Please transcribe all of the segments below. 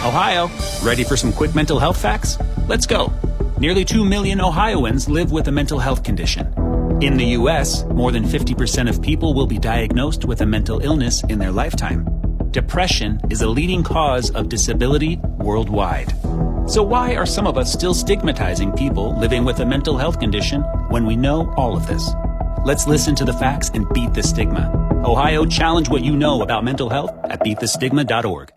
Ohio, ready for some quick mental health facts? Let's go. Nearly 2 million Ohioans live with a mental health condition. In the U.S., more than 50% of people will be diagnosed with a mental illness in their lifetime. Depression is a leading cause of disability worldwide. So why are some of us still stigmatizing people living with a mental health condition when we know all of this? Let's listen to the facts and beat the stigma. Ohio, challenge what you know about mental health at beatthestigma.org.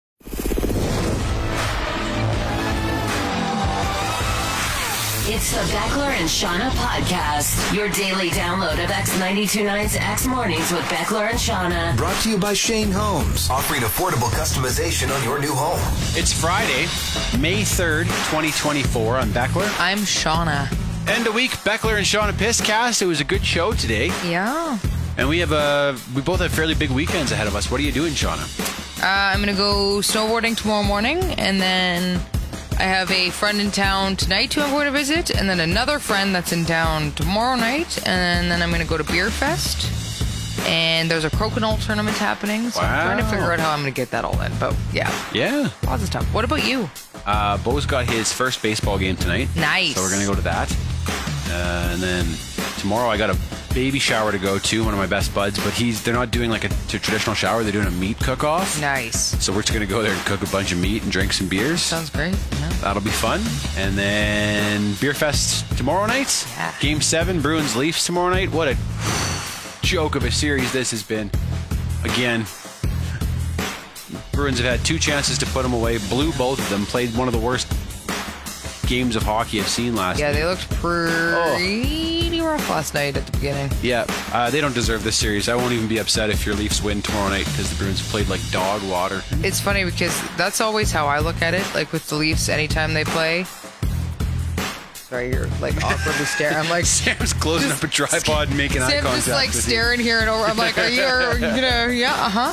It's the Beckler and Shauna podcast, your daily download of X92.9's X Mornings with Beckler and Shauna. Brought to you by Shane Homes, offering affordable customization on your new home. It's Friday, May 3rd, 2024. I'm Beckler. I'm Shauna. End of week, Beckler and Shauna Pisscast. It was a good show today. Yeah. And we both have fairly big weekends ahead of us. What are you doing, Shauna? I'm going to go snowboarding tomorrow morning, and then I have a friend in town tonight who I'm going to visit, and then another friend that's in town tomorrow night, and then I'm going to go to Beer Fest, and there's a crokinole tournament happening, so I'm trying to figure out how I'm going to get that all in, but yeah. Yeah. Lots of stuff. What about you? Bo's got his first baseball game tonight. Nice. So we're going to go to that. And then tomorrow I got a baby shower to go to, one of my best buds, but they're not doing like a traditional shower, they're doing a meat cook-off. Nice. So we're just going to go there and cook a bunch of meat and drink some beers. Sounds great. Yeah. That'll be fun. And then Beer Fest tomorrow night. Yeah. Game 7, Bruins Leafs tomorrow night. What a joke of a series this has been. Again, Bruins have had 2 chances to put them away, blew both of them, played one of the worst games of hockey I've seen last night. Yeah, they looked pretty rough last night at the beginning. Yeah, they don't deserve this series. I won't even be upset if your Leafs win tomorrow night because the Bruins played like dog water. It's funny because that's always how I look at it. Like with the Leafs, anytime they play. Sorry, you're like awkwardly staring. I'm like Sam's closing up a tripod and making eye contact. Sam's just like staring here and over. I'm like, are you gonna? Yeah,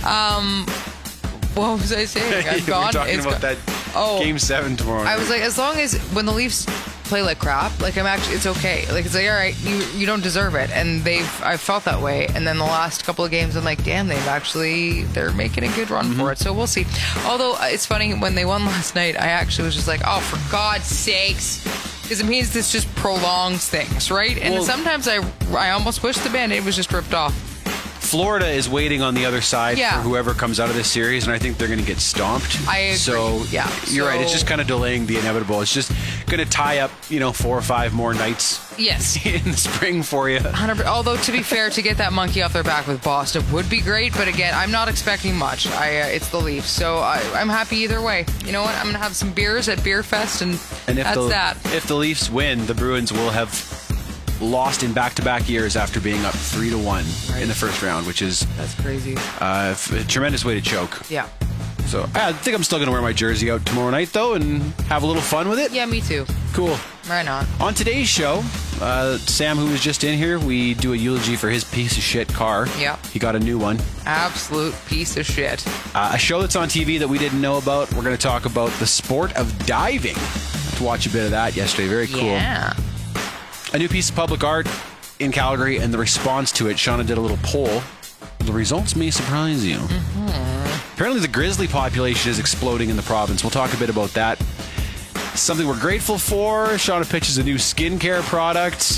What was I saying? I'm gone. We're talking about that Game 7 tomorrow night. I was like, as long as when the Leafs play like crap, like it's okay. Like it's like, all right, you don't deserve it, and I felt that way. And then the last couple of games, I'm like, damn, they're making a good run for it. So we'll see. Although it's funny, when they won last night, I actually was just like, oh, for God's sakes. Because it means this just prolongs things, right? And sometimes I almost wish the Band-Aid was just ripped off. Florida is waiting on the other side for whoever comes out of this series, and I think they're going to get stomped. I agree. So, you're right. It's just kind of delaying the inevitable. It's just going to tie up, 4 or 5 more nights in the spring for you. 100%. Although, to be fair, to get that monkey off their back with Boston would be great. But again, I'm not expecting much. It's the Leafs. So I'm happy either way. You know what? I'm going to have some beers at Beer Fest, and that's that. If the Leafs win, the Bruins will have lost in back-to-back years after being up 3-1 in the first round, which is that's crazy. A tremendous way to choke. Yeah. So I think I'm still going to wear my jersey out tomorrow night, though, and have a little fun with it. Yeah, me too. Cool. Right on. On today's show, Sam, who was just in here, we do a eulogy for his piece of shit car. Yeah. He got a new one. Absolute piece of shit. A show that's on TV that we didn't know about. We're going to talk about the sport of diving. To watch a bit of that yesterday. Very cool. Yeah. A new piece of public art in Calgary, and the response to it. Shauna did a little poll. The results may surprise you. Apparently the grizzly population is exploding in the province. We'll talk a bit about that. Something we're grateful for. Shauna pitches a new skincare product.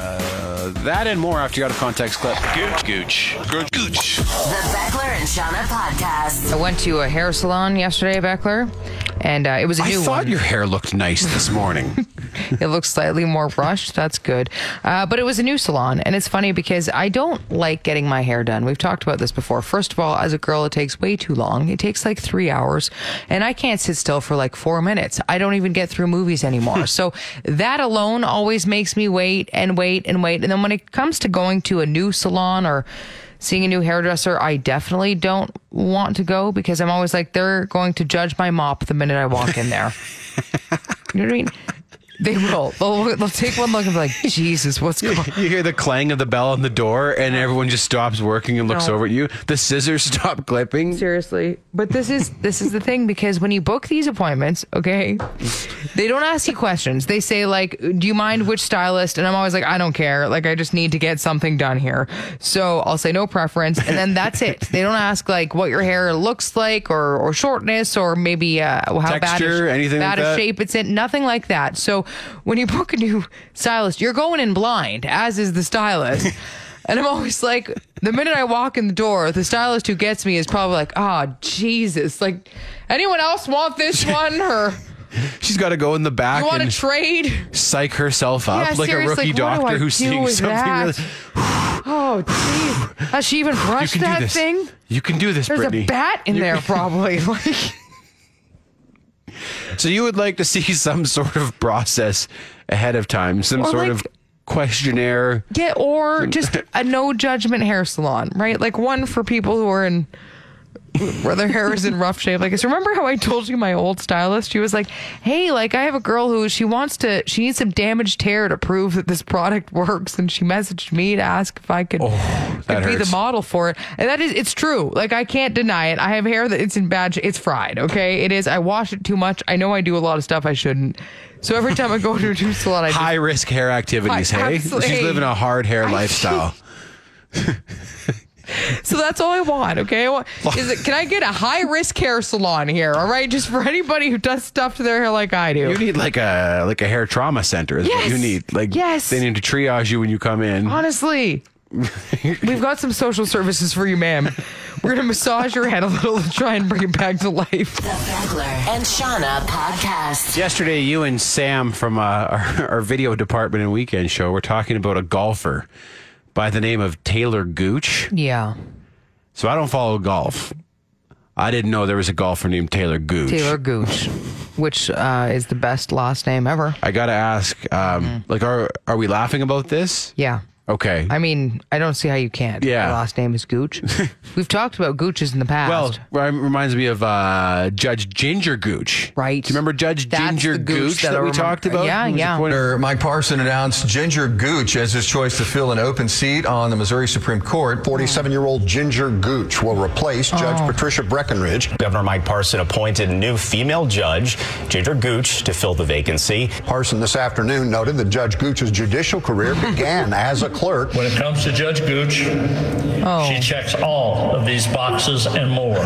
That and more after you got a context clip. Gooch. The Beckler and Shauna podcast. I went to a hair salon yesterday, Beckler, and it was a new one. I thought your hair looked nice this morning. It looks slightly more brushed. That's good. But it was a new salon, and it's funny because I don't like getting my hair done. We've talked about this before. First of all, as a girl, it takes way too long. It takes like 3 hours, and I can't sit still for like 4 minutes. I don't even get through movies anymore. So that alone always makes me wait and wait and wait. And then when it comes to going to a new salon or seeing a new hairdresser, I definitely don't want to go because I'm always like, they're going to judge my mop the minute I walk in there. You know what I mean? They will. They'll take one look and be like, Jesus, what's going on? You hear the clang of the bell on the door, and everyone just stops working and looks No. over at you. The scissors stop clipping. Seriously. But this is the thing, because when you book these appointments, okay, they don't ask you questions. They say, like, do you mind which stylist? And I'm always like, I don't care. Like, I just need to get something done here. So I'll say no preference, and then that's it. They don't ask, like, what your hair looks like, or shortness, or maybe how Texture, anything like bad a that? shape it's in. Nothing like that. So when you book a new stylist, you're going in blind, as is the stylist. And I'm always like, the minute I walk in the door, the stylist who gets me is probably like, oh, Jesus. Like, anyone else want this one? Or She's got to go in the back you want to and trade? psych herself up Yeah, like a seriously, rookie what do I doctor do who's seeing with something that? really. Oh, jeez. Has she even You brushed can do that this. thing? You can do this, There's Brittany. a bat in there, probably. Like, So you would like to see some sort of process ahead of time, some Or sort like- of questionnaire. yeah, or just a no judgment hair salon, right? Like one for people who are in where their hair is in rough shape. Like, remember how I told you my old stylist? She was like, "Hey, like I have a girl who she needs some damaged hair to prove that this product works," and she messaged me to ask if I could that be the hurts. model for it. And it's true. Like, I can't deny it. I have hair that it's in bad shape. It's fried. Okay, it is. I wash it too much. I know I do a lot of stuff I shouldn't. So every time I go to a new salon, I just High risk hair activities, hey? Absolutely. She's living a hard hair lifestyle. So that's all I want, okay? Can I get a high-risk hair salon here, all right? Just for anybody who does stuff to their hair like I do. You need like a hair trauma center is what you Yes. need. Like Yes. they need to triage you when you come in. Honestly, we've got some social services for you, ma'am. We're going to massage your head a little to try and bring it back to life. The Beckler and Shauna podcast. Yesterday, you and Sam from our video department and weekend show were talking about a golfer by the name of Taylor Gooch. Yeah. So I don't follow golf. I didn't know there was a golfer named Taylor Gooch. Taylor Gooch, which is the best last name ever. I got to ask, like, are we laughing about this? Yeah. Okay. I mean, I don't see how you can't. Yeah. The last name is Gooch. We've talked about Gooches in the past. Well, it reminds me of Judge Ginger Gooch. Right. Do you remember Judge That's Ginger the Gooch Gooch that that I we remember. talked about? Yeah, Who was yeah. appointed- Senator Mike Parson announced Ginger Gooch as his choice to fill an open seat on the Missouri Supreme Court. 47-year-old Ginger Gooch will replace Judge Patricia Breckenridge. Governor Mike Parson appointed a new female judge, Ginger Gooch, to fill the vacancy. Parson this afternoon noted that Judge Gooch's judicial career began as a clerk. When it comes to Judge Gooch, she checks all of these boxes and more.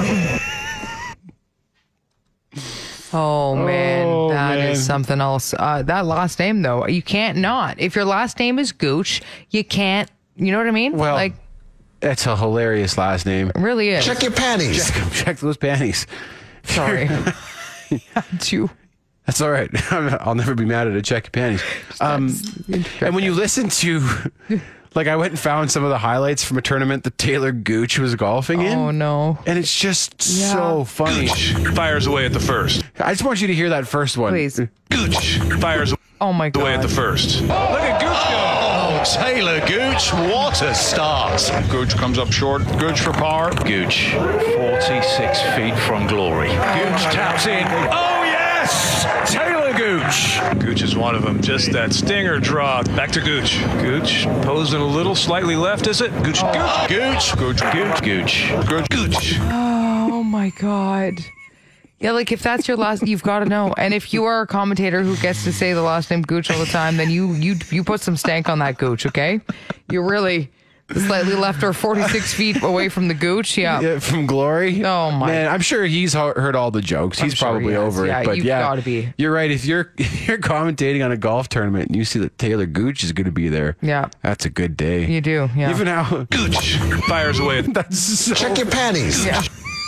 Oh man, that man. is something else. That last name though, you can't not. If your last name is Gooch, you can't. You know what I mean? Well, like, that's a hilarious last name. it really is. Check your panties. Check those panties. Sorry. You. That's all right. I'll never be mad at a check your panties. And when you listen to, like, I went and found some of the highlights from a tournament that Taylor Gooch was golfing in. Oh no. And it's just so funny. Fires away at the first. I just want you to hear that first one. Please. Gooch fires Oh my away at the god. first. Look at Gooch go. Oh, Taylor Gooch, what a start. Gooch comes up short. Gooch for par. Gooch, 46 feet from glory. Gooch taps in. Oh, yes! Taylor Gooch. Gooch is one of them. Just that stinger draw. Back to Gooch. Gooch posing a little, slightly left, is it? Gooch. Gooch. Gooch, Gooch, Gooch. Gooch. Gooch. Oh my god. Yeah, like if that's your last, you've got to know. And if you are a commentator who gets to say the last name Gooch all the time, then you put some stank on that Gooch, okay? You're really slightly left or 46 feet away from the Gooch. Yeah. Yeah, from Glory. Oh, my. Man, I'm sure he's heard all the jokes. He's sure probably he has. over Yeah, it. But you've gotta be. You're right. If you're commentating on a golf tournament and you see that Taylor Gooch is going to be there, Yeah. that's a good day. You do, yeah. Even how Gooch fires away. that's so Check your panties. Yeah.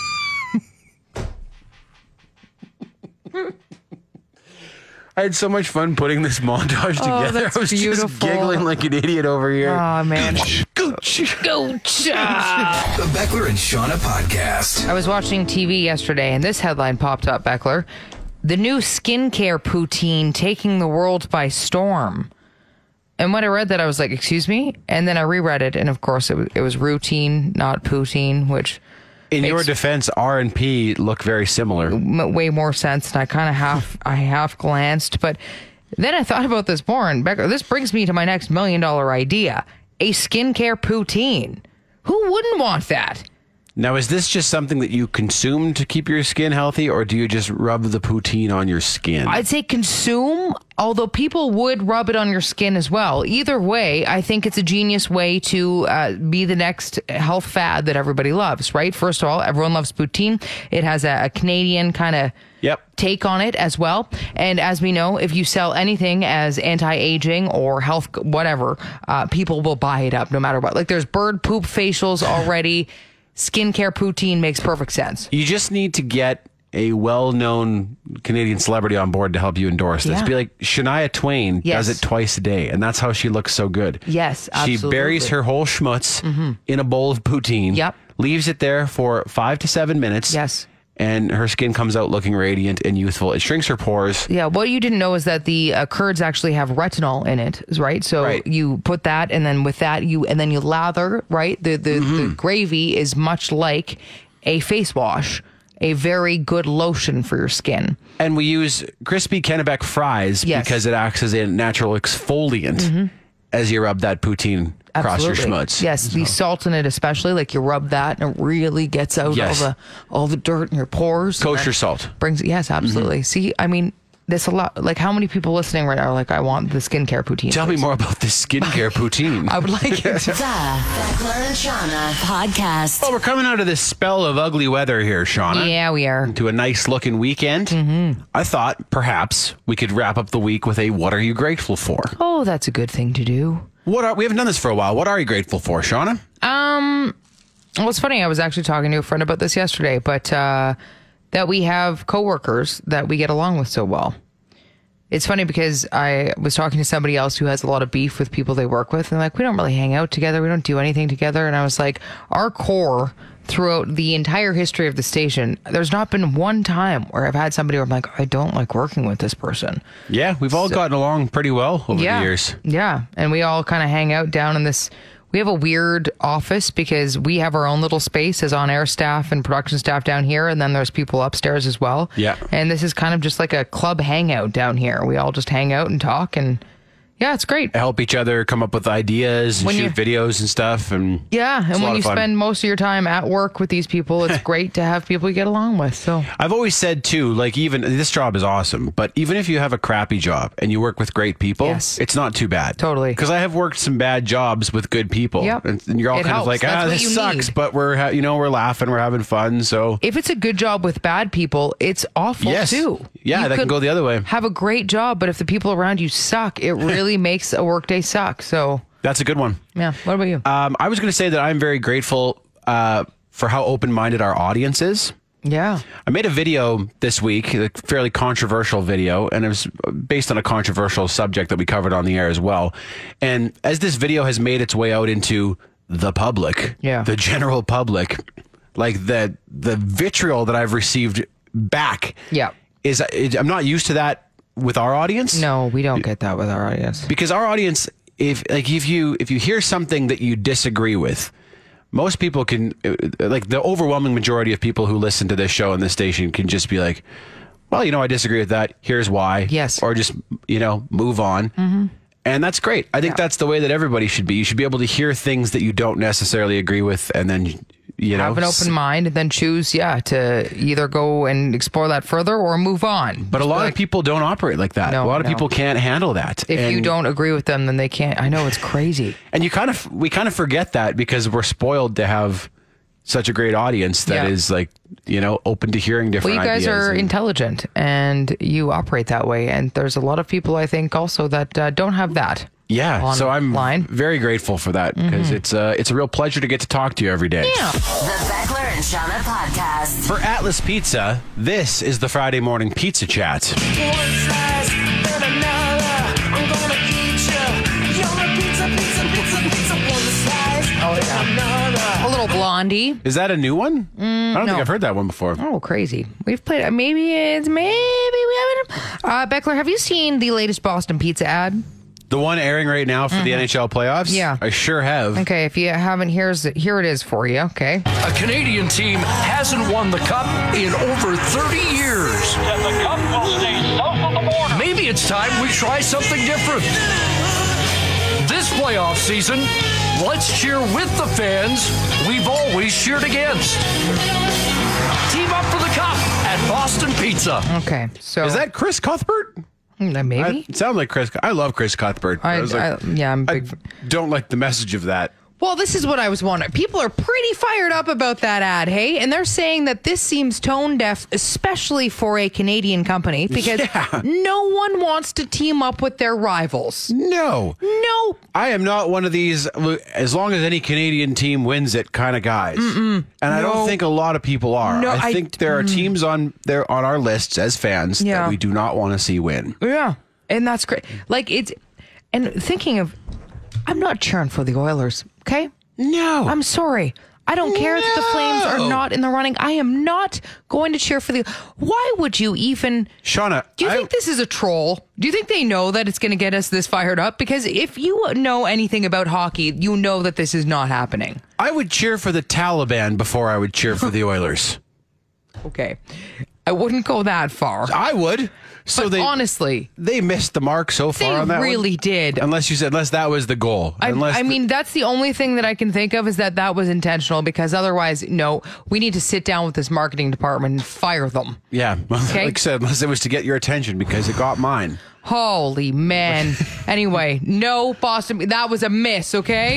I had so much fun putting this montage together. that's I was beautiful. just giggling like an idiot over here. Oh man. Gooch. Gooch. The Beckler and Shauna podcast. I was watching TV yesterday and this headline popped up, Beckler. The new skincare poutine taking the world by storm. And when I read that, I was like, excuse me? And then I reread it, and of course it was routine, not poutine, which In your makes defense, R and P look very similar. way more sense. And I kind of half glanced, but Then I thought about this more, and Becca, this brings me to my next $1 million idea: a skincare poutine. Who wouldn't want that? Now, is this just something that you consume to keep your skin healthy, or do you just rub the poutine on your skin? I'd say consume, although people would rub it on your skin as well. Either way, I think it's a genius way to be the next health fad that everybody loves, right? First of all, everyone loves poutine. It has a Canadian kind of take on it as well. And as we know, if you sell anything as anti-aging or health, whatever, people will buy it up no matter what. Like there's bird poop facials already. Skincare poutine makes perfect sense. You just need to get a well-known Canadian celebrity on board to help you endorse this. Yeah. Be like, Shania Twain does it twice a day, and that's how she looks so good. Yes, absolutely. She buries her whole schmutz in a bowl of poutine, leaves it there for 5 to 7 minutes. Yes. And her skin comes out looking radiant and youthful. It shrinks her pores. Yeah, what you didn't know is that the curds actually have retinol in it, right? So you put that, and then with that, you lather, right? The gravy is much like a face wash, a very good lotion for your skin. And we use crispy Kennebec fries because it acts as a natural exfoliant as you rub that poutine across your schmutz. Yes, the salt in it especially, like you rub that and it really gets out all the dirt in your pores. Kosher salt. Yes, absolutely. See, I mean, there's a lot, like how many people listening right now are like, I want the skincare poutine. Tell me more about this skincare poutine. I would like it. The Beckler and Shauna podcast. Well, we're coming out of this spell of ugly weather here, Shauna. Yeah, we are. To a nice looking weekend. I thought perhaps we could wrap up the week with a what are you grateful for? Oh, that's a good thing to do. We haven't done this for a while. What are you grateful for, Shauna? Well, it's funny. I was actually talking to a friend about this yesterday, but that we have coworkers that we get along with so well. It's funny because I was talking to somebody else who has a lot of beef with people they work with, and like, we don't really hang out together. We don't do anything together. And I was like, our core throughout the entire history of the station, there's not been one time where I've had somebody where I'm like, I don't like working with this person. Yeah, we've all gotten along pretty well over the years. Yeah, and we all kind of hang out down in this. We have a weird office because we have our own little space as on-air staff and production staff down here, and then there's people upstairs as well. Yeah. And this is kind of just like a club hangout down here. We all just hang out and talk, and yeah, it's great. Help each other come up with ideas and shoot videos and stuff. And when you spend most of your time at work with these people, it's great to have people you get along with. So I've always said too, like, even this job is awesome, but even if you have a crappy job and you work with great people, it's not too bad. Totally. Because I have worked some bad jobs with good people. Yep. And you're all kind of like, this sucks, but we're laughing, we're having fun. So if it's a good job with bad people, it's awful too. Yeah, that can go the other way. Have a great job, but if the people around you suck, it really makes a workday suck. So that's a good one. Yeah. What about you? I was going to say that I'm very grateful for how open-minded our audience is. Yeah. I made a video this week, a fairly controversial video, and it was based on a controversial subject that we covered on the air as well. And as this video has made its way out into the public, the general public, like the vitriol that I've received back, I'm not used to that with our audience. No, we don't get that with our audience. Because our audience, if you hear something that you disagree with, most people can, like the overwhelming majority of people who listen to this show and this station can just be like, well, I disagree with that. Here's why. Yes. Or just, move on. Mm-hmm. And that's great. I think that's the way that everybody should be. You should be able to hear things that you don't necessarily agree with, and then have an open mind and then choose to either go and explore that further or move on. But a lot of people don't operate like that. A lot of people can't handle that. If you don't agree with them, then they can't. I know, it's crazy. And we kind of forget that because we're spoiled to have such a great audience that is like, open to hearing different ideas. Well, you guys are intelligent and you operate that way. And there's a lot of people, I think, also that don't have that. Yeah, so I'm very grateful for that because it's a real pleasure to get to talk to you every day. Yeah. The Beckler and Shauna podcast. For Atlas Pizza, this is the Friday morning pizza chat. A little Blondie. Is that a new one? I don't think I've heard that one before. Oh, crazy. We've played it. Maybe we haven't. Beckler, have you seen the latest Boston Pizza ad? The one airing right now for the NHL playoffs? Yeah. I sure have. Okay, if you haven't, here it is for you, okay? A Canadian team hasn't won the Cup in over 30 years. The Cup will stay south of the border. Maybe Maybe it's time we try something different. This playoff season, let's cheer with the fans we've always cheered against. Team up for the cup at Boston Pizza. Okay, so Is that Chris Cuthbert? maybe? It sounds like Chris. I love Chris Cuthbert. I'm big. I don't like the message of that. Well, this is what I was wondering. People are pretty fired up about that ad, hey? And they're saying that this seems tone deaf, especially for a Canadian company, because no one wants to team up with their rivals. No. I am not one of these, as long as any Canadian team wins it kind of guys. And I don't think a lot of people are. No, I think there are teams on our lists as fans that we do not want to see win. Yeah. And that's great. And thinking of, I'm not cheering for the Oilers, okay? No. I'm sorry. I don't care that the Flames are not in the running. I am not going to cheer for the... Why would you even... Shauna, do you think this is a troll? Do you think they know that it's going to get us this fired up? Because if you know anything about hockey, you know that this is not happening. I would cheer for the Taliban before I would cheer for the Oilers. Okay. I wouldn't go that far. I would. But honestly, they missed the mark so far on that. They really did. Unless that was the goal. I mean, that's the only thing that I can think of is that was intentional, because otherwise, no, we need to sit down with this marketing department and fire them. Yeah. Okay? Like I said, unless it was to get your attention, because it got mine. Holy man. Anyway, no, Boston, that was a miss, okay?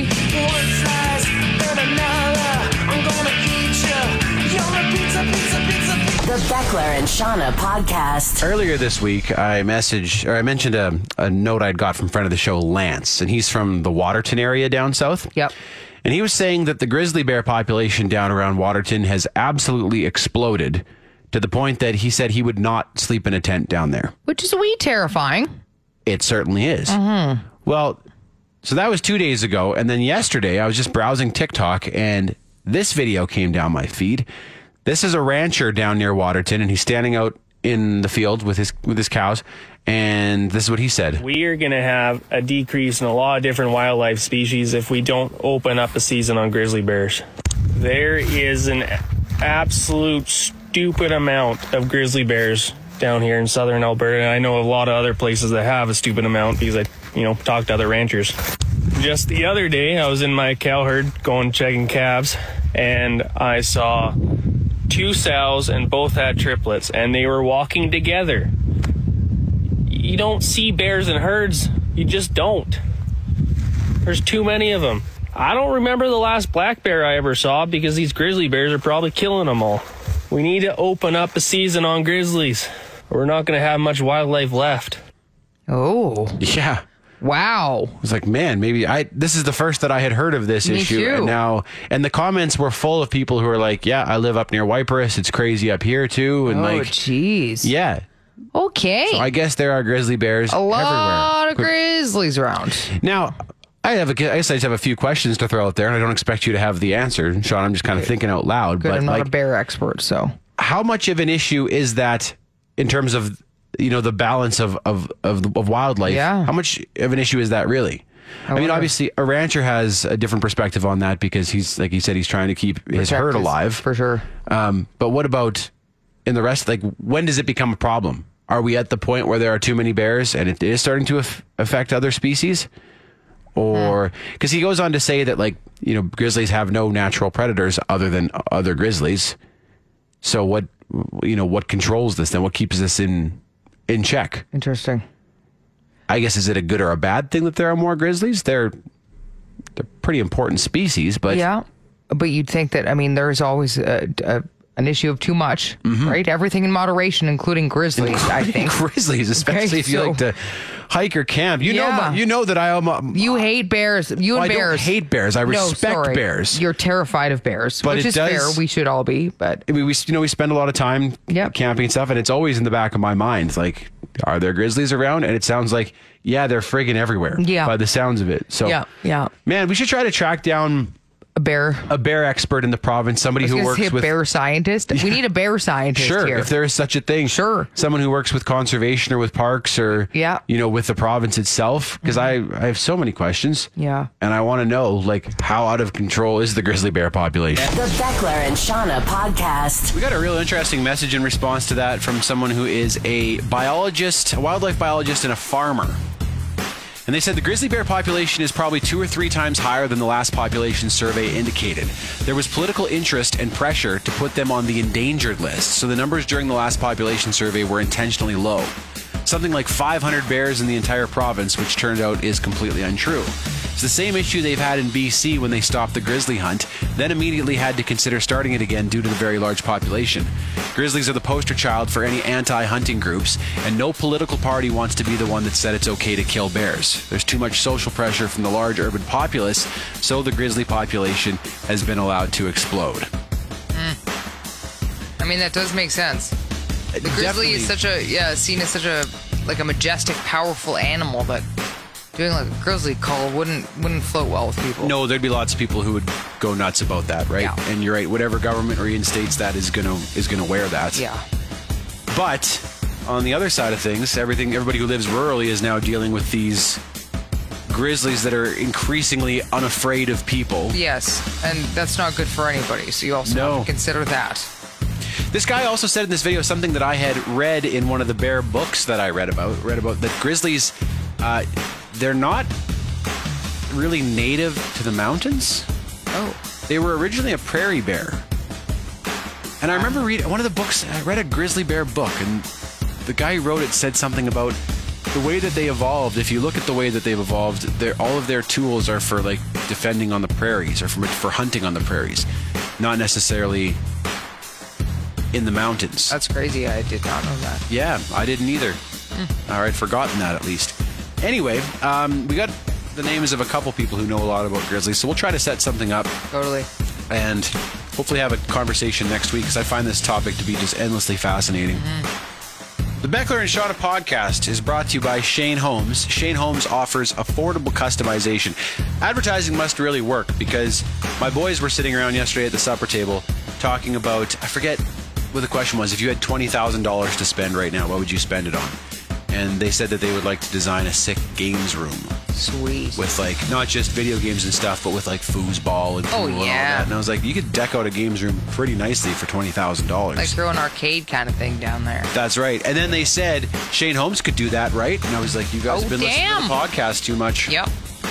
The Beckler and Shauna podcast. Earlier this week, I mentioned a note I'd got from friend of the show, Lance, and he's from the Waterton area down south. Yep. And he was saying that the grizzly bear population down around Waterton has absolutely exploded to the point that he said he would not sleep in a tent down there. Which is terrifying. It certainly is. Mm-hmm. Well, so that was 2 days ago. And then yesterday, I was just browsing TikTok, and this video came down my feed. This is a rancher down near Waterton, and he's standing out in the field with his cows, and this is what he said. We are going to have a decrease in a lot of different wildlife species if we don't open up a season on grizzly bears. There is an absolute stupid amount of grizzly bears down here in southern Alberta, and I know a lot of other places that have a stupid amount because I talked to other ranchers. Just the other day, I was in my cow herd going checking calves, and I saw 2 sows, and both had triplets, and they were walking together. You don't see bears in herds. You just don't. There's too many of them. I don't remember the last black bear I ever saw because these grizzly bears are probably killing them all. We need to open up a season on grizzlies. We're not going to have much wildlife left. Oh. Yeah. Wow. I was like, man, this is the first that I had heard of this issue. Too. And the comments were full of people who are like, yeah, I live up near Wyperus. It's crazy up here too. And jeez. Yeah. Okay. So I guess there are grizzly bears everywhere. A lot of grizzlies around. Now, I guess I just have a few questions to throw out there, and I don't expect you to have the answer, Sean. I'm just kind of thinking out loud. Good, but I'm not a bear expert, so. How much of an issue is that in terms of the balance of wildlife? Yeah. How much of an issue is that really? I mean, obviously, a rancher has a different perspective on that because he's, like he said, he's trying to keep his herd alive. For sure. But what about in the rest? Like, when does it become a problem? Are we at the point where there are too many bears and it is starting to affect other species? Or because he goes on to say that, grizzlies have no natural predators other than other grizzlies. So what controls this then? What keeps this in check? Interesting. I guess, is it a good or a bad thing that there are more grizzlies? They're pretty important species, but yeah. But you'd think that, there's always an issue of too much, right? Everything in moderation, including grizzlies, I think. Grizzlies, especially if you like to hike or camp. You know that I am. You hate bears. Bears. I don't hate bears. I respect bears. You're terrified of bears, which is fair. We should all be. But we spend a lot of time camping and stuff, and it's always in the back of my mind. It's like, are there grizzlies around? And it sounds like, they're friggin' everywhere. Yeah. By the sounds of it. So yeah. Man, we should try to track down A bear expert in the province, somebody who works with bear scientist. We need a bear scientist sure, here. if there is such a thing. Sure. Someone who works with conservation or with parks or, with the province itself. Because I have so many questions. Yeah. And I want to know, like, how out of control is the grizzly bear population? The Beckler and Shauna podcast. We got a real interesting message in response to that from someone who is a biologist, a wildlife biologist, and a farmer. And they said the grizzly bear population is probably 2 or 3 times higher than the last population survey indicated. There was political interest and pressure to put them on the endangered list, so the numbers during the last population survey were intentionally low. Something like 500 bears in the entire province, which turned out is completely untrue. It's the same issue they've had in BC when they stopped the grizzly hunt, then immediately had to consider starting it again due to the very large population. Grizzlies are the poster child for any anti-hunting groups, and no political party wants to be the one that said it's okay to kill bears. There's too much social pressure from the large urban populace, so the grizzly population has been allowed to explode. I mean, that does make sense. The grizzly is seen as such a majestic, powerful animal that doing like a grizzly call wouldn't float well with people. No, there'd be lots of people who would go nuts about that, right? Yeah. And you're right. Whatever government reinstates that is gonna wear that. Yeah. But on the other side of things, everybody who lives rurally is now dealing with these grizzlies that are increasingly unafraid of people. Yes, and that's not good for anybody. So you also have to consider that. This guy also said in this video something that I had read in one of the bear books that I read about that grizzlies, they're not really native to the mountains. Oh. They were originally a prairie bear. And I remember reading one of the books, I read a grizzly bear book, and the guy who wrote it said something about the way that they evolved. If you look at the way that they've evolved, all of their tools are for like defending on the prairies or for hunting on the prairies, not necessarily in the mountains. That's crazy. I did not know that. Yeah, I didn't either. I'd forgotten that at least. Anyway, we got the names of a couple people who know a lot about grizzlies, so we'll try to set something up. Totally. And hopefully have a conversation next week, because I find this topic to be just endlessly fascinating. The Beckler and Shauna podcast is brought to you by Shane Homes. Shane Homes offers affordable customization. Advertising must really work, because my boys were sitting around yesterday at the supper table talking about, I forget what the question was, if you had $20,000 to spend right now, what would you spend it on? And they said that they would like to design a sick games room. Sweet. With like, not just video games and stuff, but with like foosball and pool and all that. And I was like, you could deck out a games room pretty nicely for $20,000. Like throw an arcade kind of thing down there. That's right. And then they said Shane Homes could do that, right? And I was like, you guys have been listening to the podcast too much. Yep.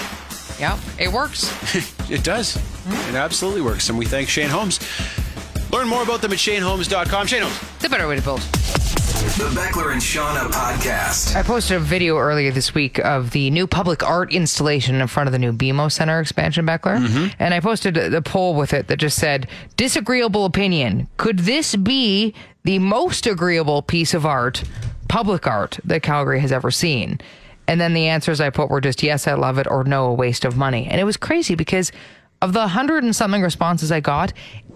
It works. It does. It absolutely works. And we thank Shane Homes. Learn more about them at ShaneHomes.com. Shane Homes. The better way to build. The Beckler and Shauna podcast. I posted a video earlier this week of the new public art installation in front of the new BMO Center expansion, Beckler. And I posted a poll with it that just said, disagreeable opinion. Could this be the most agreeable piece of art, public art, that Calgary has ever seen? And then the answers I put were just, yes, I love it, or no, a waste of money. And it was crazy because of the 100 and something responses I got,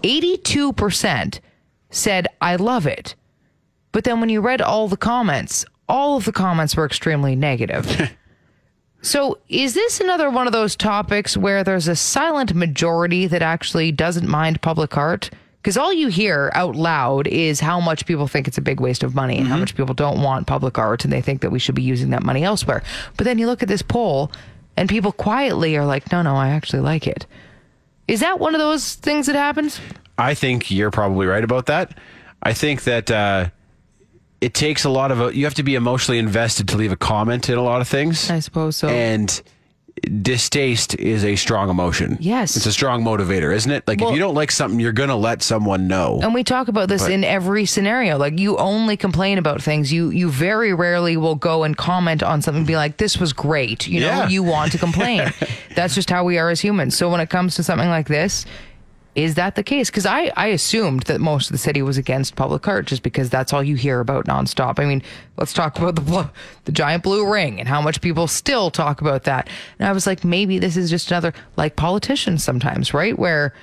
82% said, I love it. But then when you read all of the comments were extremely negative. So is this another one of those topics where there's a silent majority that actually doesn't mind public art? Because all you hear out loud is how much people think it's a big waste of money and how much people don't want public art and they think that we should be using that money elsewhere. But then you look at this poll and people quietly are like, no, I actually like it. Is that one of those things that happens? I think you're probably right about that. I think that it takes a lot of you have to be emotionally invested to leave a comment in a lot of things. I suppose so. And distaste is a strong emotion. Yes. It's a strong motivator, isn't it? Like, if you don't like something, you're going to let someone know. And we talk about this in every scenario. Like, you only complain about things. You very rarely will go and comment on something and be like, this was great. You know, you want to complain. That's just how we are as humans. So when it comes to something like this, is that the case? Because I assumed that most of the city was against public art just because that's all you hear about nonstop. I mean, let's talk about the giant blue ring and how much people still talk about that. And I was like, maybe this is just another, like politicians sometimes, right? Where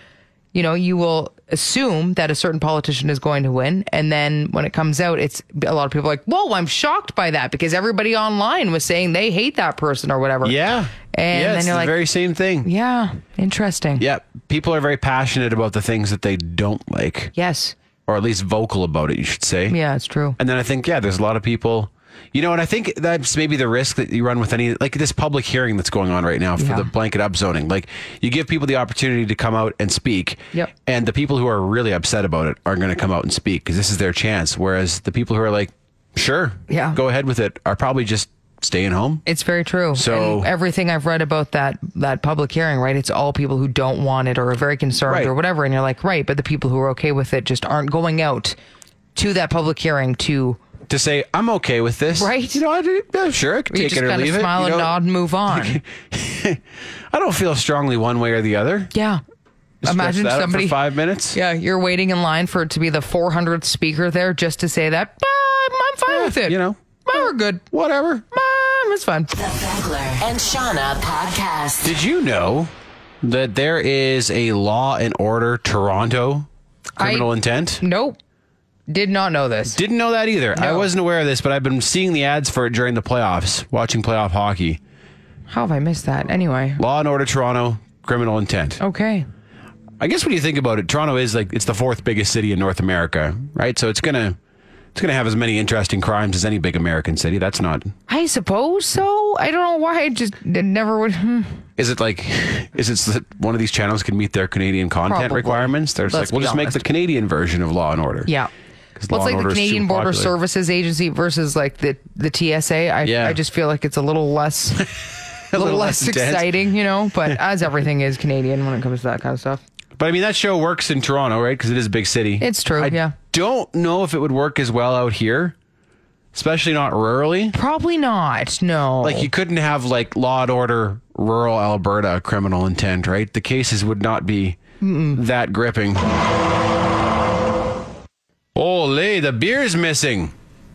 You know, you will assume that a certain politician is going to win. And then when it comes out, it's a lot of people are like, whoa, I'm shocked by that because everybody online was saying they hate that person or whatever. Yeah. And then it's you're the like, very same thing. Yeah. Interesting. Yeah. People are very passionate about the things that they don't like. Yes. Or at least vocal about it, you should say. Yeah, it's true. And then I think, there's a lot of people, you know, and I think that's maybe the risk that you run with any, like this public hearing that's going on right now for the blanket upzoning. Like, you give people the opportunity to come out and speak. Yep. And the people who are really upset about it are going to come out and speak because this is their chance. Whereas the people who are like, sure, go ahead with it, are probably just staying home. It's very true. So and everything I've read about that public hearing, right? It's all people who don't want it or are very concerned or whatever. And you're like, right, but the people who are okay with it just aren't going out to that public hearing to say, I'm okay with this. Right. You know, sure, I can take it or leave it. You just kind of smile and nod and move on. I don't feel strongly one way or the other. Yeah. Imagine that somebody for 5 minutes. Yeah, you're waiting in line for it to be the 400th speaker there just to say that. I'm fine with it. You know, we're good. Whatever. It's fun. The Beckler and Shauna podcast. Did you know that there is a Law and Order Toronto criminal intent? Nope. Did not know this. Didn't know that either. No. I wasn't aware of this, but I've been seeing the ads for it during the playoffs, watching playoff hockey. How have I missed that? Anyway. Law and Order Toronto criminal intent. Okay. I guess when you think about it, Toronto is it's the fourth biggest city in North America, right? So it's gonna have as many interesting crimes as any big American city. That's not. I suppose so. I don't know why. It never would. Is it that one of these channels can meet their Canadian content requirements? There's we'll just make the Canadian version of Law and Order. Yeah. Well, it's like the Canadian Border Services Agency versus like the TSA. I just feel like it's a little less, a little less exciting, you know. But as everything is Canadian when it comes to that kind of stuff. But I mean, that show works in Toronto, right? Because it is a big city. It's true. I don't know if it would work as well out here, especially not rurally. Probably not. No. Like you couldn't have Law and Order rural Alberta criminal intent, right? The cases would not be that gripping. Ole, the beer's missing.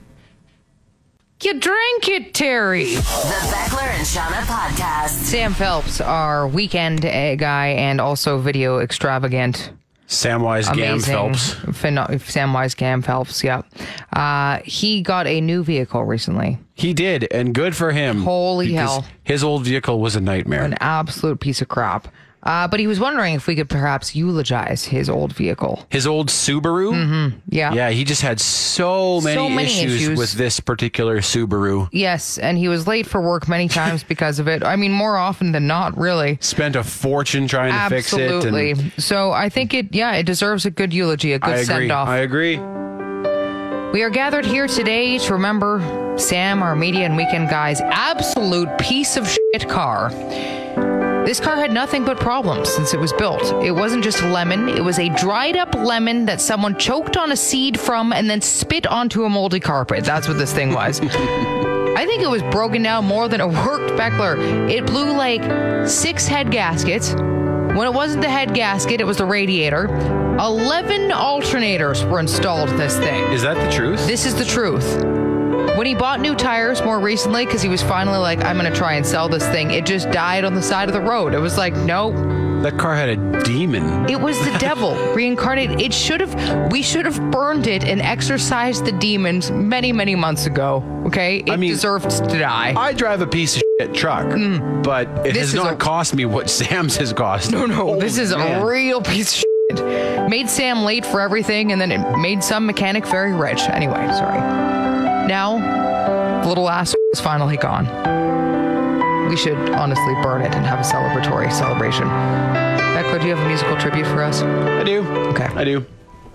You drank it, Terry. The Beckler and Shauna podcast. Sam Phelps, our weekend guy and also video extravagant. Samwise Gam Phelps. Samwise Gam Phelps, yeah. He got a new vehicle recently. He did, and good for him. Holy hell. His old vehicle was a nightmare. An absolute piece of crap. But he was wondering if we could perhaps eulogize his old vehicle. His old Subaru? Mm-hmm. Yeah. Yeah, he just had so many issues with this particular Subaru. Yes, and he was late for work many times because of it. I mean, more often than not, really. Spent a fortune trying to fix it. Absolutely. So I think it deserves a good eulogy, a good send-off. I agree. We are gathered here today to remember Sam, our media and weekend guy's absolute piece of shit car. This car had nothing but problems since it was built. It wasn't just a lemon. It was a dried up lemon that someone choked on a seed from and then spit onto a moldy carpet. That's what this thing was. I think it was broken down more than it worked, Beckler. It blew 6 head gaskets. When it wasn't the head gasket, it was the radiator. 11 alternators were installed in this thing. Is that the truth? This is the truth. When he bought new tires more recently, because he was finally like, I'm going to try and sell this thing, it just died on the side of the road. It was like, nope. That car had a demon. It was the devil reincarnated. We should have burned it and exorcised the demons many, many months ago. Okay? It deserved to die. I drive a piece of shit truck, but it has not cost me what Sam's has cost. No. This is a real piece of shit. Made Sam late for everything, and then it made some mechanic very rich. Anyway, sorry. Now, the little ass is finally gone. We should honestly burn it and have a celebratory celebration. Beckler, do you have a musical tribute for us? I do. Okay. I do.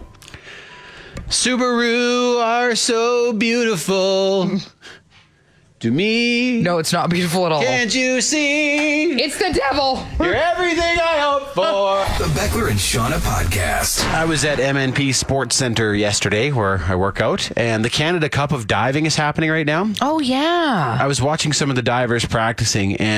Subaru are so beautiful to me. No, it's not beautiful at all. Can't you see? It's the devil. You're everything I hope for. The Beckler and Shauna podcast. I was at MNP Sports Center yesterday where I work out, and the Canada Cup of Diving is happening right now. Oh, yeah. I was watching some of the divers practicing, and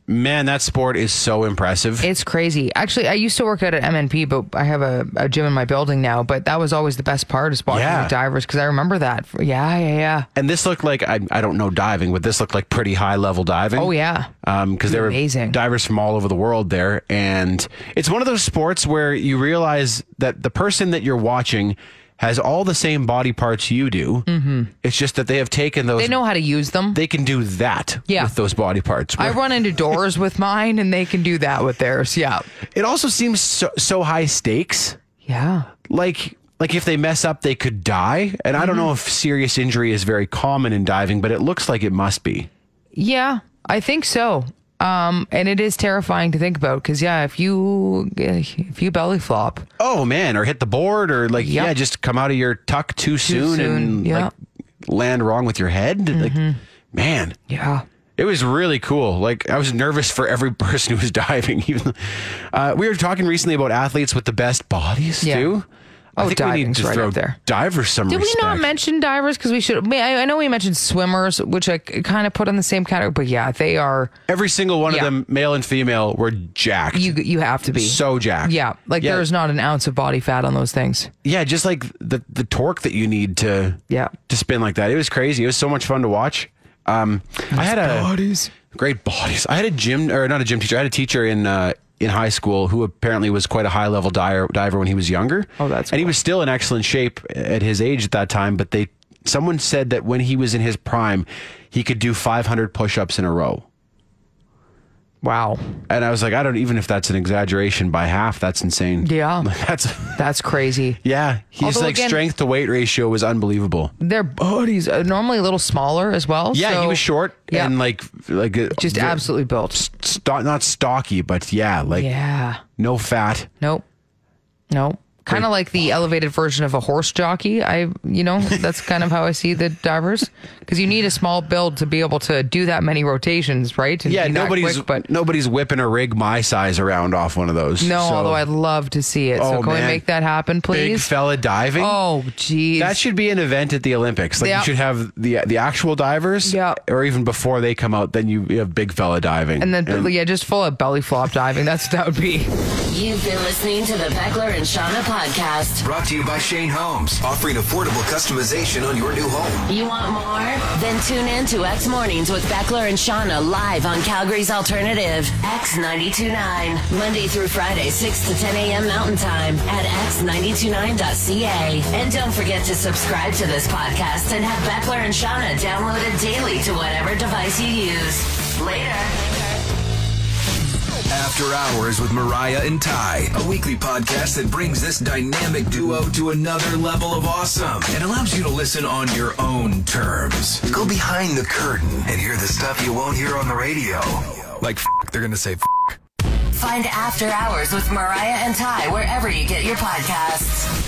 Man, that sport is so impressive. It's crazy. Actually, I used to work out at MNP, but I have a gym in my building now. But that was always the best part is watching the divers because I remember that. Yeah. And this looked like, I don't know diving, but this looked like pretty high level diving. Oh, yeah. Because there were divers from all over the world there. And it's one of those sports where you realize that the person that you're watching has all the same body parts you do. Mm-hmm. It's just that they have taken those. They know how to use them. They can do that with those body parts. I run into doors with mine, and they can do that with theirs. Yeah. It also seems so high stakes. Yeah. Like if they mess up, they could die. And I don't know if serious injury is very common in diving, but it looks like it must be. Yeah, I think so. And it is terrifying to think about because, if you belly flop. Oh, man, or hit the board or just come out of your tuck too soon and like land wrong with your head. Mm-hmm. Like, man. Yeah. It was really cool. Like, I was nervous for every person who was diving. Even we were talking recently about athletes with the best bodies, too. I think we need to throw divers some respect. Did we not mention divers? Because we should. I know we mentioned swimmers, which I kind of put in the same category. But they are. Every single one of them, male and female, were jacked. You have to be. So jacked. Yeah. There's not an ounce of body fat on those things. Yeah, just like the torque that you need to spin like that. It was crazy. It was so much fun to watch. I had great bodies. I had not a gym teacher. I had a teacher in high school who apparently was quite a high level diver when he was younger. Oh, that's cool. And he was still in excellent shape at his age at that time. But someone said that when he was in his prime, he could do 500 push-ups in a row. Wow. And I was like, I don't even if that's an exaggeration by half. That's insane. Yeah. That's crazy. Yeah. He's strength to weight ratio was unbelievable. Their bodies are normally a little smaller as well. Yeah, he was short and just absolutely built. Not stocky, but no fat. Nope. Kind of like the elevated version of a horse jockey. That's kind of how I see the divers because you need a small build to be able to do that many rotations, right? And nobody's whipping a rig my size around off one of those. No, although I'd love to see it. So can we make that happen, please? Big fella diving. Oh, geez. That should be an event at the Olympics. You should have the actual divers, or even before they come out, then you have big fella diving, and then just full of belly flop diving. That would be. You've been listening to the Beckler and Shauna podcast. Brought to you by Shane Homes, offering affordable customization on your new home. You want more? Then tune in to X Mornings with Beckler and Shauna live on Calgary's alternative, X92.9. Monday through Friday, 6 to 10 a.m. Mountain Time at x929.ca. And don't forget to subscribe to this podcast and have Beckler and Shauna downloaded daily to whatever device you use. Later. After Hours with Mariah and Ty, a weekly podcast that brings this dynamic duo to another level of awesome and allows you to listen on your own terms. Go behind the curtain and hear the stuff you won't hear on the radio. Like they're gonna say Find After Hours with Mariah and Ty wherever you get your podcasts.